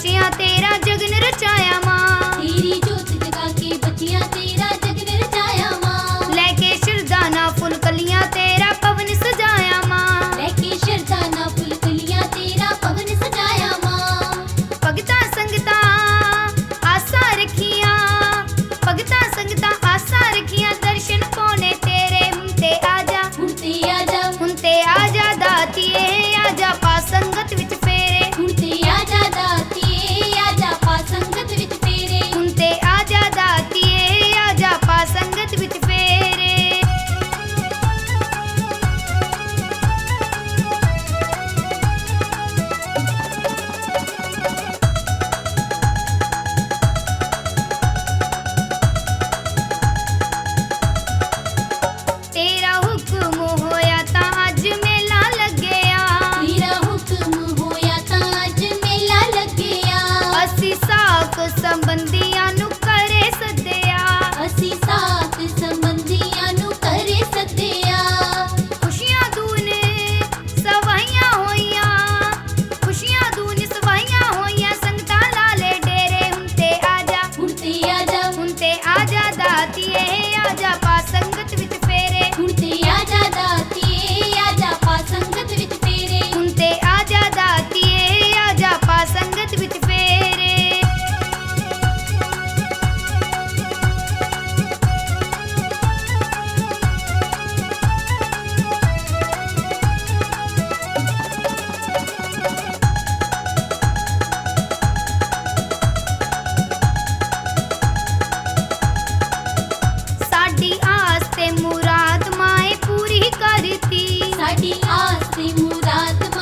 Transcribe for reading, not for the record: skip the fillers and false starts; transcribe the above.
बच्चियां तेरा जगन रचाया मां, तेरी जोत जगा के बच्चियां तेरा जगन रचाया मां। लेके शिरदाना फुल कलियां तेरा पवन सजाया मां, लेके शरदाना फुल कलियां तेरा पवन सजाया मां। भगता संगता आसा रखियां, भगता संगता आसा रखियां, दर्शन पाने तेरे हुंते आजा, हुण ते आजा दातिए आजा पा संगत विच फेरे, हुण ते आजा दातिए आजा पा संगत विच फेरे। हुंते आजा दातिए आजा पा संगत विच फेरे। तेरा हुक्म होया तां अज मेला लग्गेया, तेरा हुक्म होया तां अज मेला लग्गेया। असी साक संबंधियां नु करे सद्दिया, असी साथ संबंधियां नु करे सद्दिया। खुशियां दून सवाइयां होइयां, खुशियां दून सवाइयां होइयां, संगतां लाले डेरे हुंते आजा, हुंते आजा दातिए आजा पा संगत विच फेरे, हुण ते आजा दातिए आजा पा संगत विच फेरे। हुंते आजा दातिए आजा पा संगत विच फेरे। साडी आस ते मुराद माए पूरी करती, साडी आस ते मुराद